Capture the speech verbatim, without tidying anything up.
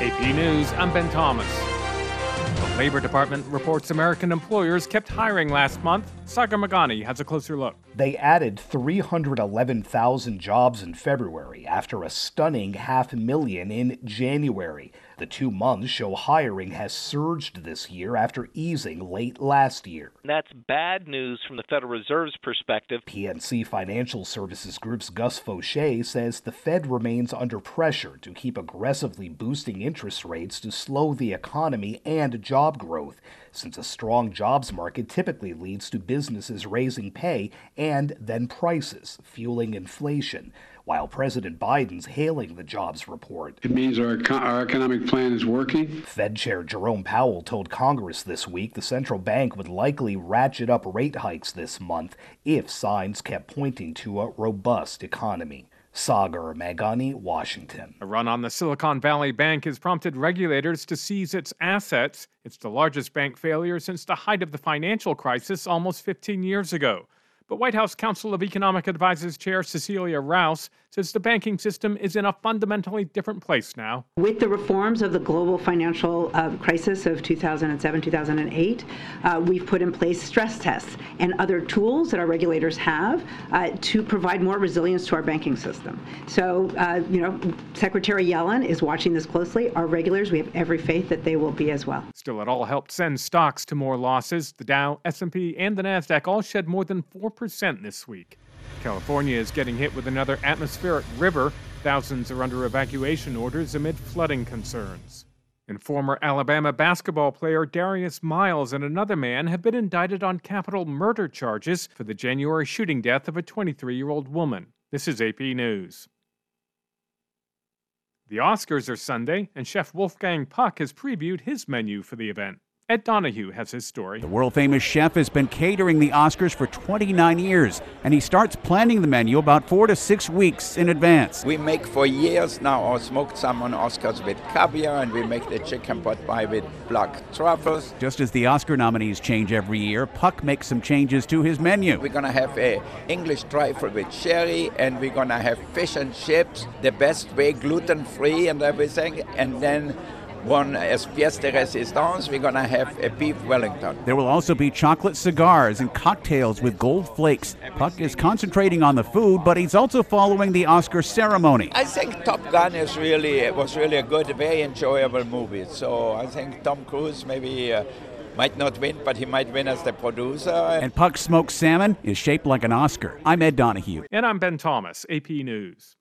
A P News, I'm Ben Thomas. The Labor Department reports American employers kept hiring last month. Sagar Meghani has a closer look. They added three hundred eleven thousand jobs in February after a stunning half million in January. The two months show hiring has surged this year after easing late last year. That's bad news from the Federal Reserve's perspective. P N C Financial Services Group's Gus Fauché says the Fed remains under pressure to keep aggressively boosting interest rates to slow the economy and job growth, since a strong jobs market typically leads to businesses raising pay and then prices, fueling inflation. While President Biden's hailing the jobs report. It means our, our economic plan is working. Fed Chair Jerome Powell told Congress this week the central bank would likely ratchet up rate hikes this month if signs kept pointing to a robust economy. Sagar Meghani, Washington. A run on the Silicon Valley Bank has prompted regulators to seize its assets. It's the largest bank failure since the height of the financial crisis almost fifteen years ago. But White House Council of Economic Advisors Chair Cecilia Rouse says the banking system is in a fundamentally different place now. With the reforms of the global financial uh, crisis of two thousand seven, two thousand eight, uh, we've put in place stress tests and other tools that our regulators have uh, to provide more resilience to our banking system. So, uh, you know, Secretary Yellen is watching this closely. Our regulators, we have every faith that they will be as well. Still, it all helped send stocks to more losses. The Dow, S and P, and the NASDAQ all shed more than four percent this week. California is getting hit with another atmospheric river. Thousands are under evacuation orders amid flooding concerns. And former Alabama basketball player Darius Miles and another man have been indicted on capital murder charges for the January shooting death of a twenty-three-year-old woman. This is A P News. The Oscars are Sunday, and Chef Wolfgang Puck has previewed his menu for the event. Ed Donahue has his story. The world-famous chef has been catering the Oscars for twenty-nine years, and he starts planning the menu about four to six weeks in advance. We make for years now our smoked salmon Oscars with caviar, and we make the chicken pot pie with black truffles. Just as the Oscar nominees change every year, Puck makes some changes to his menu. We're going to have a English trifle with sherry, and we're going to have fish and chips, the best way, gluten-free and everything, and then one as pièce de résistance, we're going to have a beef Wellington. There will also be chocolate cigars and cocktails with gold flakes. Puck is concentrating on the food, but he's also following the Oscar ceremony. I think Top Gun is really was really a good, very enjoyable movie. So I think Tom Cruise maybe uh, might not win, but he might win as the producer. And Puck's smoked salmon is shaped like an Oscar. I'm Ed Donahue. And I'm Ben Thomas, A P News.